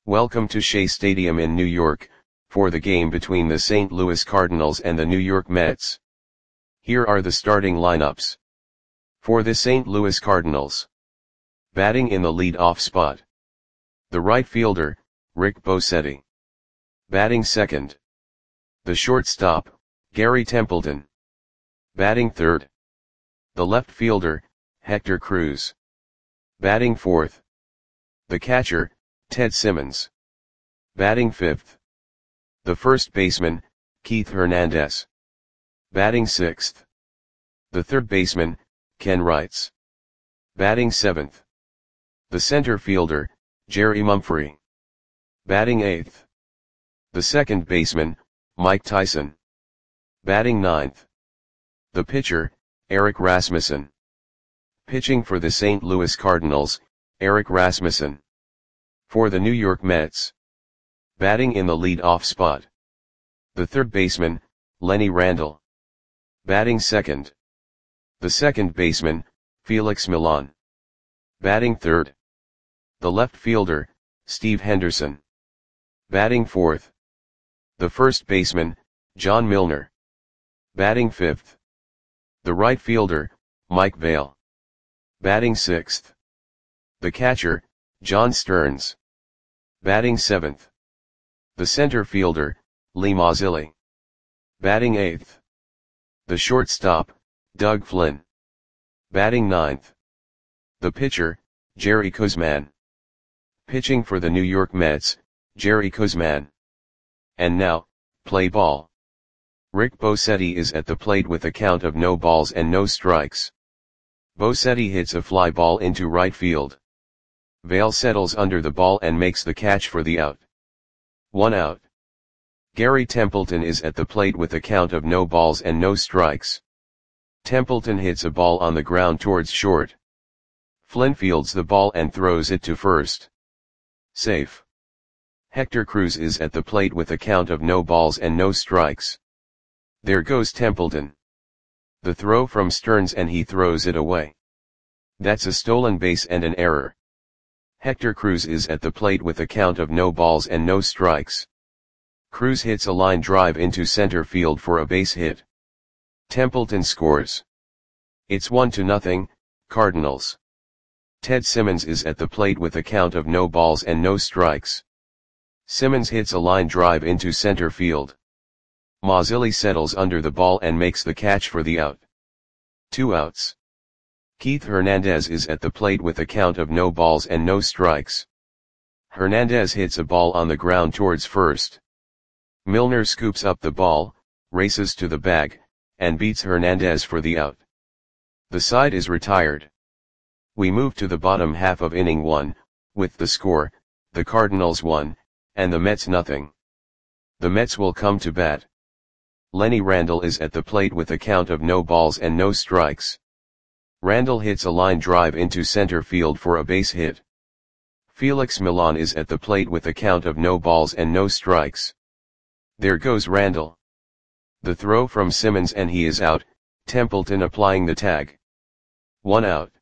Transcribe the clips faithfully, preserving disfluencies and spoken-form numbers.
Welcome to Shea Stadium in New York, for the game between the Saint Louis Cardinals and the New York Mets. Here are the starting lineups. For the Saint Louis Cardinals. Batting in the lead-off spot. The right fielder, Rick Bosetti. Batting second. The shortstop, Gary Templeton. Batting third. The left fielder, Hector Cruz. Batting fourth. The catcher, Ted Simmons. Batting fifth. The first baseman, Keith Hernandez. Batting sixth. The third baseman, Ken Wrights. Batting seventh. The center fielder, Jerry Mumphrey. Batting eighth. The second baseman, Mike Tyson. Batting ninth. The pitcher, Eric Rasmussen. Pitching for the Saint Louis Cardinals, Eric Rasmussen. For the New York Mets. Batting in the lead-off spot. The third baseman, Lenny Randle. Batting second. The second baseman, Felix Millan. Batting third. The left fielder, Steve Henderson. Batting fourth. The first baseman, John Milner. Batting fifth. The right fielder, Mike Vail. Batting sixth. The catcher, John Stearns. Batting seventh. The center fielder, Lee Mazzilli. Batting eighth. The shortstop, Doug Flynn. Batting ninth. The pitcher, Jerry Koosman. Pitching for the New York Mets, Jerry Koosman. And now, play ball. Rick Bosetti is at the plate with a count of no balls and no strikes. Bosetti hits a fly ball into right field. Vail settles under the ball and makes the catch for the out. One out. Gary Templeton is at the plate with a count of no balls and no strikes. Templeton hits a ball on the ground towards short. Flynn fields the ball and throws it to first. Safe. Hector Cruz is at the plate with a count of no balls and no strikes. There goes Templeton. The throw from Stearns and he throws it away. That's a stolen base and an error. Hector Cruz is at the plate with a count of no balls and no strikes. Cruz hits a line drive into center field for a base hit. Templeton scores. It's one to nothing, Cardinals. Ted Simmons is at the plate with a count of no balls and no strikes. Simmons hits a line drive into center field. Mazzilli settles under the ball and makes the catch for the out. Two outs. Keith Hernandez is at the plate with a count of no balls and no strikes. Hernandez hits a ball on the ground towards first. Milner scoops up the ball, races to the bag, and beats Hernandez for the out. The side is retired. We move to the bottom half of inning one, with the score, the Cardinals one, and the Mets nothing. The Mets will come to bat. Lenny Randle is at the plate with a count of no balls and no strikes. Randle hits a line drive into center field for a base hit. Felix Millan is at the plate with a count of no balls and no strikes. There goes Randle. The throw from Simmons and he is out, Templeton applying the tag. One out.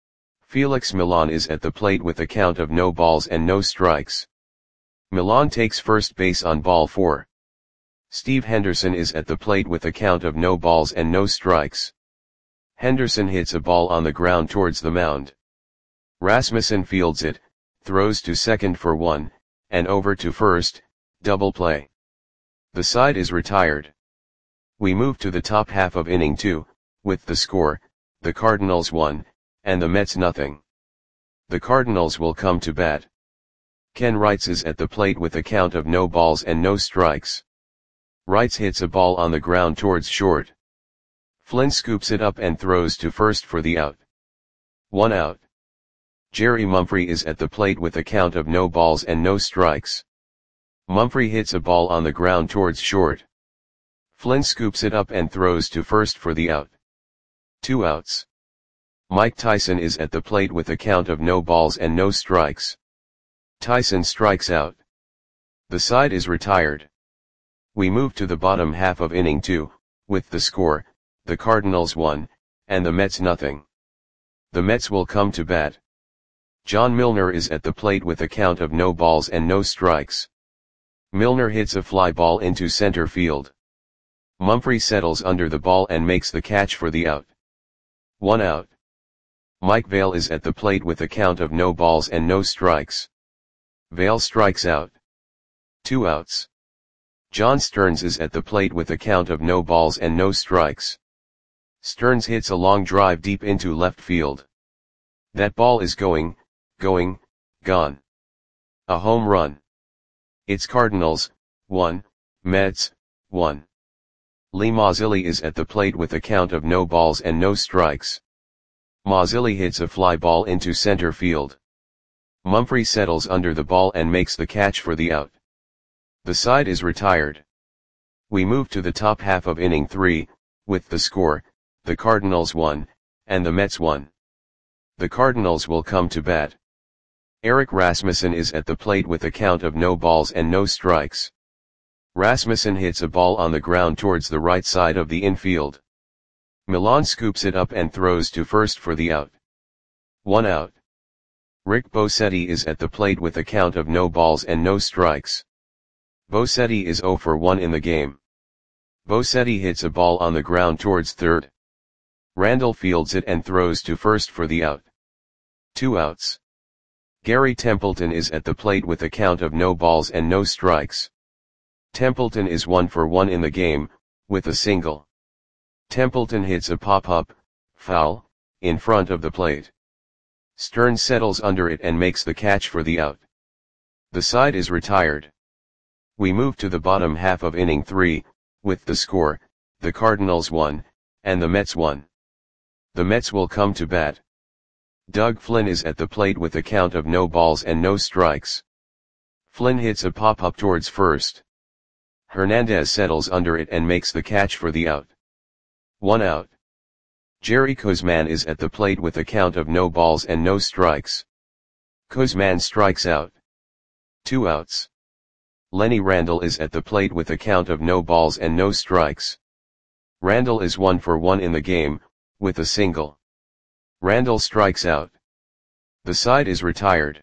Felix Millan is at the plate with a count of no balls and no strikes. Millan takes first base on ball four. Steve Henderson is at the plate with a count of no balls and no strikes. Henderson hits a ball on the ground towards the mound. Rasmussen fields it, throws to second for one, and over to first, double play. The side is retired. We move to the top half of inning two, with the score, the Cardinals one, and the Mets nothing. The Cardinals will come to bat. Ken Wrights is at the plate with a count of no balls and no strikes. Wrights hits a ball on the ground towards short. Flynn scoops it up and throws to first for the out. One out. Jerry Mumphrey is at the plate with a count of no balls and no strikes. Mumphrey hits a ball on the ground towards short. Flynn scoops it up and throws to first for the out. Two outs. Mike Tyson is at the plate with a count of no balls and no strikes. Tyson strikes out. The side is retired. We move to the bottom half of inning two, with the score, the Cardinals one, and the Mets nothing. The Mets will come to bat. John Milner is at the plate with a count of no balls and no strikes. Milner hits a fly ball into center field. Mumphrey settles under the ball and makes the catch for the out. One out. Mike Vail is at the plate with a count of no balls and no strikes. Vail strikes out. Two outs. John Stearns is at the plate with a count of no balls and no strikes. Stearns hits a long drive deep into left field. That ball is going, going, gone. A home run. It's Cardinals, one, Mets, one. Lee Mazzilli is at the plate with a count of no balls and no strikes. Mazzilli hits a fly ball into center field. Mumphrey settles under the ball and makes the catch for the out. The side is retired. We move to the top half of inning three, with the score, the Cardinals won, and the Mets won. The Cardinals will come to bat. Erik Rasmussen is at the plate with a count of no balls and no strikes. Rasmussen hits a ball on the ground towards the right side of the infield. Milan scoops it up and throws to first for the out. One out. Rick Bosetti is at the plate with a count of no balls and no strikes. Bosetti is zero for one in the game. Bosetti hits a ball on the ground towards third. Randall fields it and throws to first for the out. Two outs. Gary Templeton is at the plate with a count of no balls and no strikes. Templeton is one for one in the game, with a single. Templeton hits a pop-up, foul, in front of the plate. Stearns settles under it and makes the catch for the out. The side is retired. We move to the bottom half of inning three, with the score, the Cardinals won, and the Mets won. The Mets will come to bat. Doug Flynn is at the plate with a count of no balls and no strikes. Flynn hits a pop-up towards first. Hernandez settles under it and makes the catch for the out. One out. Jerry Koosman is at the plate with a count of no balls and no strikes. Koosman strikes out. Two outs. Lenny Randall is at the plate with a count of no balls and no strikes. Randall is one for one in the game, with a single. Randall strikes out. The side is retired.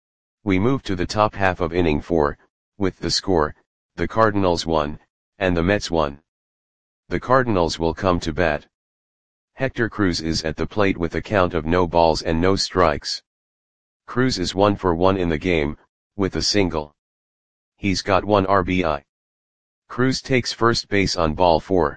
We move to the top half of inning four, with the score, the Cardinals won, and the Mets won. The Cardinals will come to bat. Hector Cruz is at the plate with a count of no balls and no strikes. Cruz is one for one in the game, with a single. He's got one R B I. Cruz takes first base on ball four.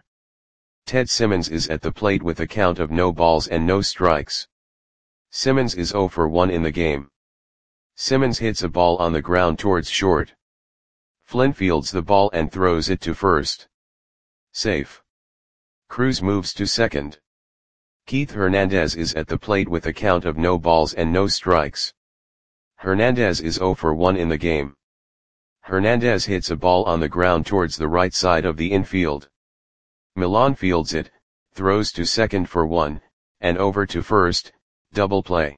Ted Simmons is at the plate with a count of no balls and no strikes. Simmons is zero for one in the game. Simmons hits a ball on the ground towards short. Flynn fields the ball and throws it to first. Safe. Cruz moves to second. Keith Hernandez is at the plate with a count of no balls and no strikes. Hernandez is zero for one in the game. Hernandez hits a ball on the ground towards the right side of the infield. Milan fields it, throws to second for one, and over to first, double play.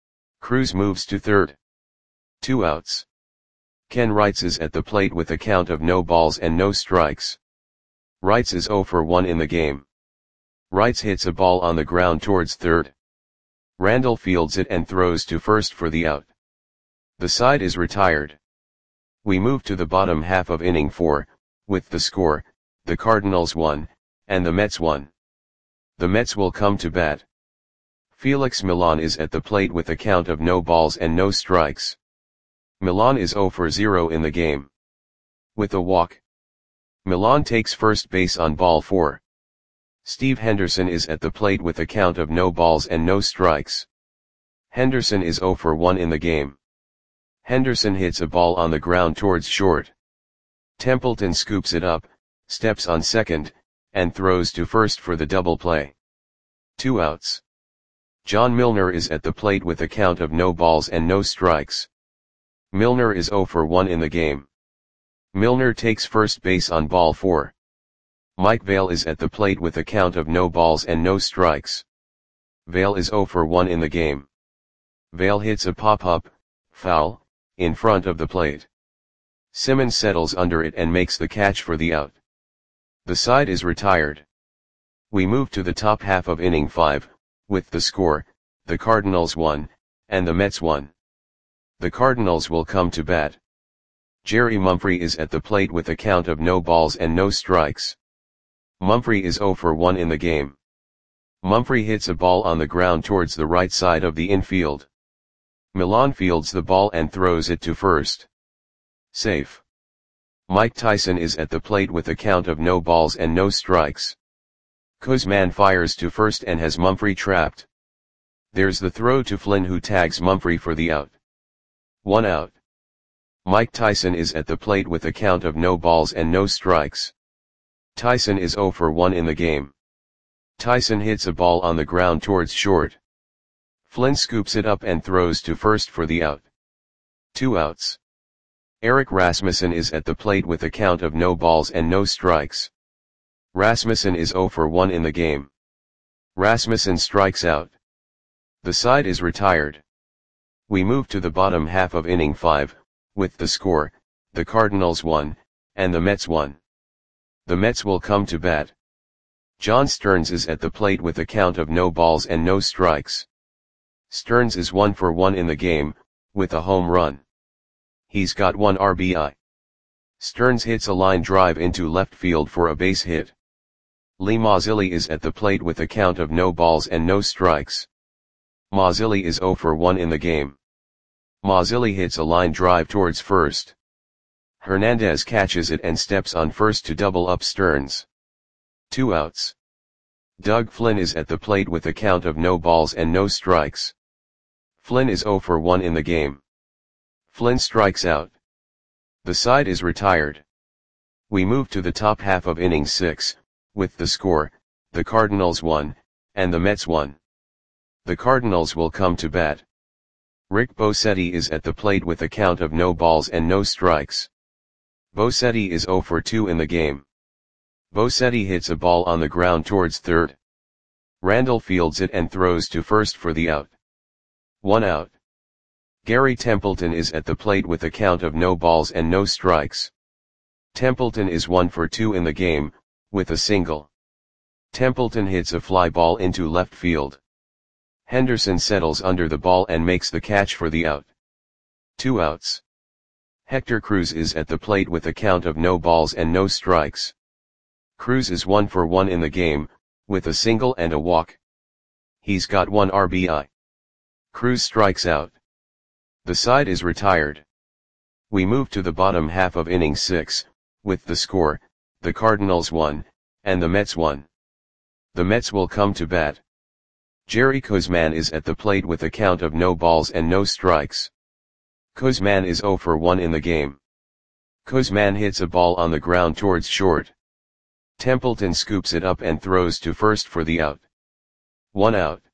Cruz moves to third. Two outs. Ken Wrights is at the plate with a count of no balls and no strikes. Wrights is zero for one in the game. Wrights hits a ball on the ground towards third. Randall fields it and throws to first for the out. The side is retired. We move to the bottom half of inning four, with the score, the Cardinals won, and the Mets won. The Mets will come to bat. Felix Milan is at the plate with a count of no balls and no strikes. Milan is zero for zero in the game. With a walk. Milan takes first base on ball four. Steve Henderson is at the plate with a count of no balls and no strikes. Henderson is zero for one in the game. Henderson hits a ball on the ground towards short. Templeton scoops it up, steps on second, and throws to first for the double play. Two outs. John Milner is at the plate with a count of no balls and no strikes. Milner is zero for one in the game. Milner takes first base on ball four. Mike Vail is at the plate with a count of no balls and no strikes. Vail is zero for one in the game. Vail hits a pop-up, foul, in front of the plate. Simmons settles under it and makes the catch for the out. The side is retired. We move to the top half of inning five, with the score, the Cardinals won, and the Mets one. The Cardinals will come to bat. Jerry Mumphrey is at the plate with a count of no balls and no strikes. Mumphrey is zero for one in the game. Mumphrey hits a ball on the ground towards the right side of the infield. Millan fields the ball and throws it to first. Safe. Mike Tyson is at the plate with a count of no balls and no strikes. Kuzman fires to first and has Mumphrey trapped. There's the throw to Flynn, who tags Mumphrey for the out. One out. Mike Tyson is at the plate with a count of no balls and no strikes. Tyson is zero for one in the game. Tyson hits a ball on the ground towards short. Flynn scoops it up and throws to first for the out. Two outs. Eric Rasmussen is at the plate with a count of no balls and no strikes. Rasmussen is zero for one in the game. Rasmussen strikes out. The side is retired. We move to the bottom half of inning five, with the score, the Cardinals one, and the Mets one. The Mets will come to bat. John Stearns is at the plate with a count of no balls and no strikes. Stearns is one for one in the game, with a home run. He's got one R B I. Stearns hits a line drive into left field for a base hit. Lee Mazzilli is at the plate with a count of no balls and no strikes. Mazzilli is zero for one in the game. Mazzilli hits a line drive towards first. Hernandez catches it and steps on first to double up Stearns. Two outs. Doug Flynn is at the plate with a count of no balls and no strikes. Flynn is zero for one in the game. Flynn strikes out. The side is retired. We move to the top half of inning six, with the score, the Cardinals one, and the Mets one. The Cardinals will come to bat. Rick Bosetti is at the plate with a count of no balls and no strikes. Bosetti is zero for two in the game. Bosetti hits a ball on the ground towards third. Randall fields it and throws to first for the out. One out. Gary Templeton is at the plate with a count of no balls and no strikes. Templeton is one for two in the game, with a single. Templeton hits a fly ball into left field. Henderson settles under the ball and makes the catch for the out. Two outs. Hector Cruz is at the plate with a count of no balls and no strikes. Cruz is one for one in the game, with a single and a walk. He's got one R B I. Cruz strikes out. The side is retired. We move to the bottom half of inning six, with the score, the Cardinals one, and the Mets one. The Mets will come to bat. Jerry Kuzman is at the plate with a count of no balls and no strikes. Kuzman is zero for one in the game. Kuzman hits a ball on the ground towards short. Templeton scoops it up and throws to first for the out. One out.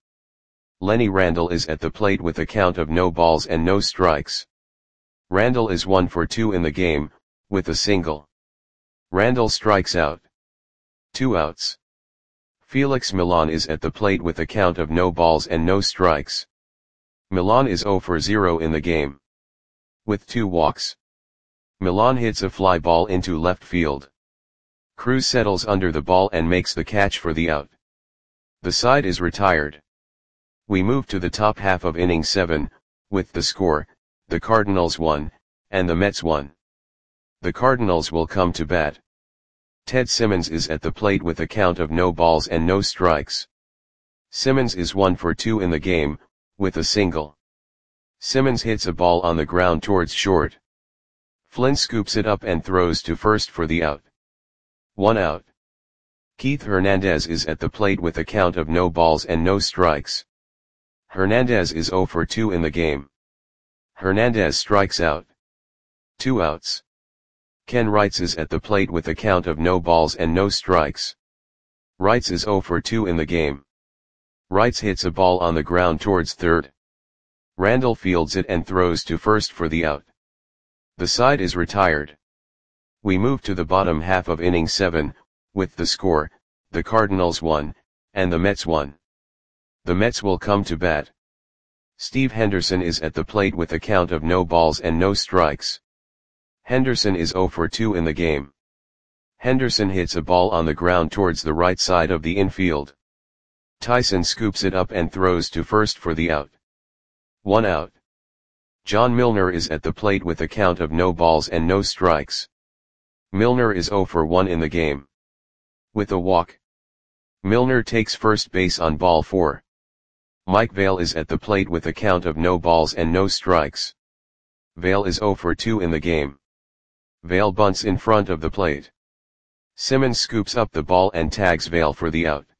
Lenny Randall is at the plate with a count of no balls and no strikes. Randall is one for two in the game, with a single. Randall strikes out. Two outs. Felix Millan is at the plate with a count of no balls and no strikes. Millan is zero for zero in the game. With two walks. Millan hits a fly ball into left field. Cruz settles under the ball and makes the catch for the out. The side is retired. We move to the top half of inning seven, with the score, the Cardinals one, and the Mets one. The Cardinals will come to bat. Ted Simmons is at the plate with a count of no balls and no strikes. Simmons is one for two in the game, with a single. Simmons hits a ball on the ground towards short. Flynn scoops it up and throws to first for the out. One out. Keith Hernandez is at the plate with a count of no balls and no strikes. Hernandez is zero for two in the game. Hernandez strikes out. Two outs. Ken Wrights is at the plate with a count of no balls and no strikes. Wrights is zero for two in the game. Wrights hits a ball on the ground towards third. Randall fields it and throws to first for the out. The side is retired. We move to the bottom half of inning seven, with the score, the Cardinals one, and the Mets one. The Mets will come to bat. Steve Henderson is at the plate with a count of no balls and no strikes. Henderson is zero for two in the game. Henderson hits a ball on the ground towards the right side of the infield. Tyson scoops it up and throws to first for the out. One out. John Milner is at the plate with a count of no balls and no strikes. Milner is zero for one in the game. With a walk. Milner takes first base on ball four. Mike Vail is at the plate with a count of no balls and no strikes. Vail is zero for two in the game. Vail bunts in front of the plate. Simmons scoops up the ball and tags Vail for the out.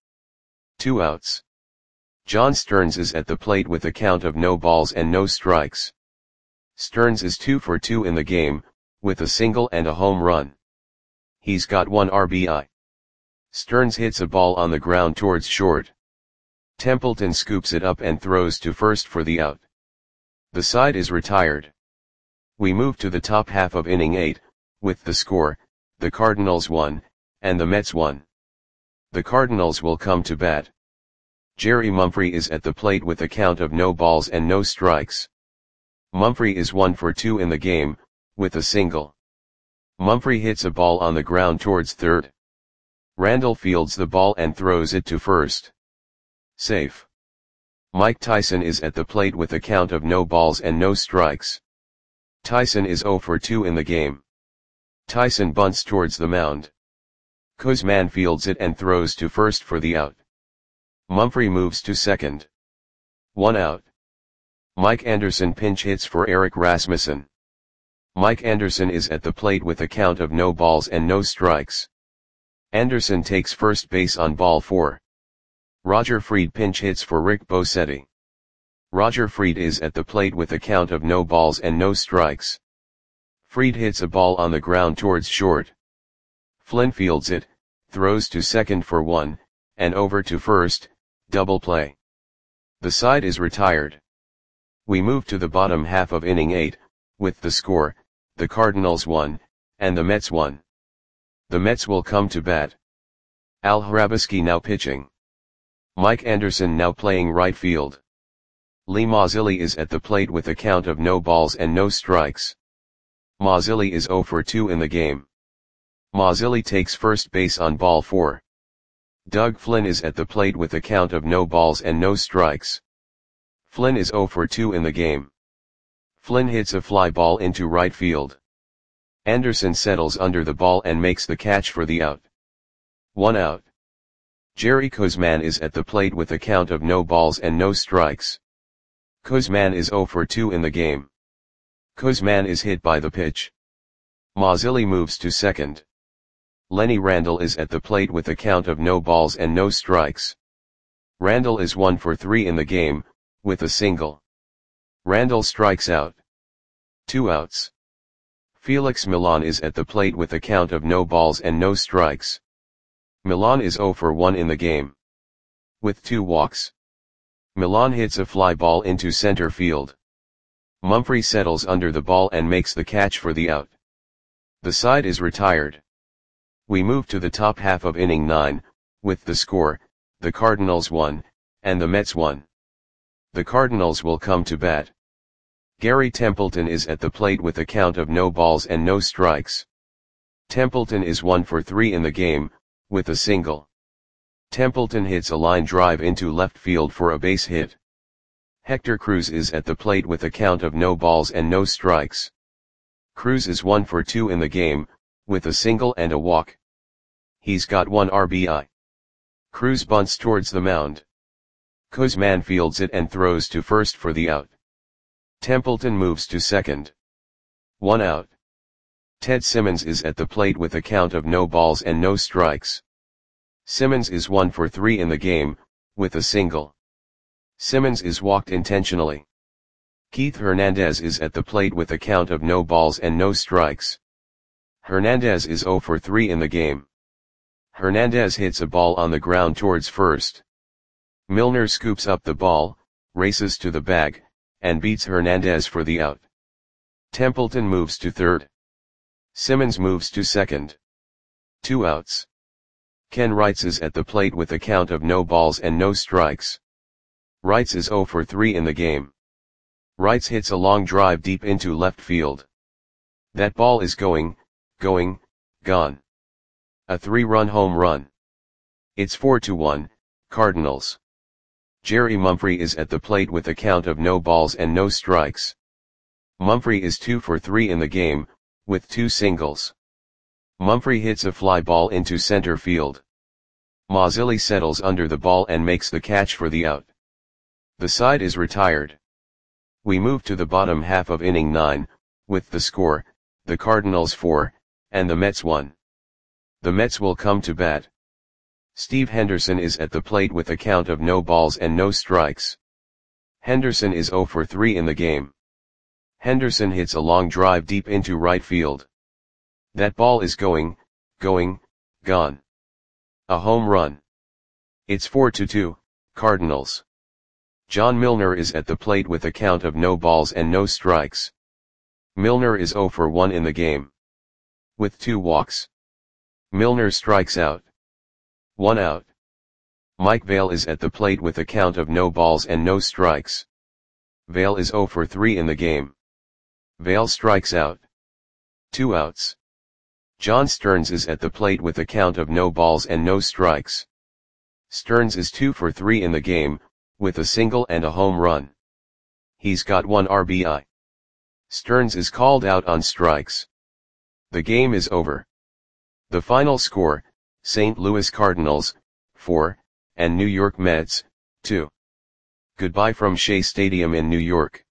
Two outs. John Stearns is at the plate with a count of no balls and no strikes. Stearns is two for two in the game, with a single and a home run. He's got one R B I. Stearns hits a ball on the ground towards short. Templeton scoops it up and throws to first for the out. The side is retired. We move to the top half of inning eight, with the score, the Cardinals won, and the Mets won. The Cardinals will come to bat. Jerry Mumphrey is at the plate with a count of no balls and no strikes. Mumphrey is one for two in the game, with a single. Mumphrey hits a ball on the ground towards third. Randall fields the ball and throws it to first. Safe. Mike Tyson is at the plate with a count of no balls and no strikes. Tyson is zero for two in the game. Tyson bunts towards the mound. Kuzman fields it and throws to first for the out. Mumphrey moves to second. One out. Mike Anderson pinch hits for Eric Rasmussen. Mike Anderson is at the plate with a count of no balls and no strikes. Anderson takes first base on ball four. Roger Freed pinch hits for Rick Bosetti. Roger Freed is at the plate with a count of no balls and no strikes. Freed hits a ball on the ground towards short. Flynn fields it, throws to second for one, and over to first, double play. The side is retired. We move to the bottom half of inning eight, with the score, the Cardinals won, and the Mets won. The Mets will come to bat. Al Hrabosky now pitching. Mike Anderson now playing right field. Lee Mazzilli is at the plate with a count of no balls and no strikes. Mazzilli is zero for two in the game. Mazzilli takes first base on ball four. Doug Flynn is at the plate with a count of no balls and no strikes. Flynn is zero for two in the game. Flynn hits a fly ball into right field. Anderson settles under the ball and makes the catch for the out. One out. Jerry Kuzman is at the plate with a count of no balls and no strikes. Kuzman is zero for two in the game. Kuzman is hit by the pitch. Mazzilli moves to second. Lenny Randall is at the plate with a count of no balls and no strikes. Randall is one for three in the game, with a single. Randall strikes out. Two outs. Felix Milan is at the plate with a count of no balls and no strikes. Milan is zero for one in the game. With two walks. Milan hits a fly ball into center field. Mumphrey settles under the ball and makes the catch for the out. The side is retired. We move to the top half of inning nine, with the score, the Cardinals won, and the Mets won. The Cardinals will come to bat. Gary Templeton is at the plate with a count of no balls and no strikes. Templeton is one for three in the game, with a single. Templeton hits a line drive into left field for a base hit. Hector Cruz is at the plate with a count of no balls and no strikes. Cruz is one for two in the game, with a single and a walk. He's got one R B I. Cruz bunts towards the mound. Kuzman fields it and throws to first for the out. Templeton moves to second. One out. Ted Simmons is at the plate with a count of no balls and no strikes. Simmons is one for three in the game, with a single. Simmons is walked intentionally. Keith Hernandez is at the plate with a count of no balls and no strikes. Hernandez is zero for three in the game. Hernandez hits a ball on the ground towards first. Milner scoops up the ball, races to the bag, and beats Hernandez for the out. Templeton moves to third. Simmons moves to second. Two outs. Ken Wrights is at the plate with a count of no balls and no strikes. Wrights is zero for three in the game. Wrights hits a long drive deep into left field. That ball is going, going, gone. A three-run home run. It's four to one, Cardinals. Jerry Mumphrey is at the plate with a count of no balls and no strikes. Mumphrey is two for three in the game, with two singles. Mumphrey hits a fly ball into center field. Mazzilli settles under the ball and makes the catch for the out. The side is retired. We move to the bottom half of inning nine, with the score, the Cardinals four, and the Mets one. The Mets will come to bat. Steve Henderson is at the plate with a count of no balls and no strikes. Henderson is zero for three in the game. Henderson hits a long drive deep into right field. That ball is going, going, gone. A home run. It's four to two, Cardinals. John Milner is at the plate with a count of no balls and no strikes. Milner is zero for one in the game. With two walks. Milner strikes out. One out. Mike Vail is at the plate with a count of no balls and no strikes. Vail is zero for three in the game. Vail strikes out. Two outs. John Stearns is at the plate with a count of no balls and no strikes. Stearns is two for three in the game, with a single and a home run. He's got one R B I. Stearns is called out on strikes. The game is over. The final score, Saint Louis Cardinals, four, and New York Mets, two. Goodbye from Shea Stadium in New York.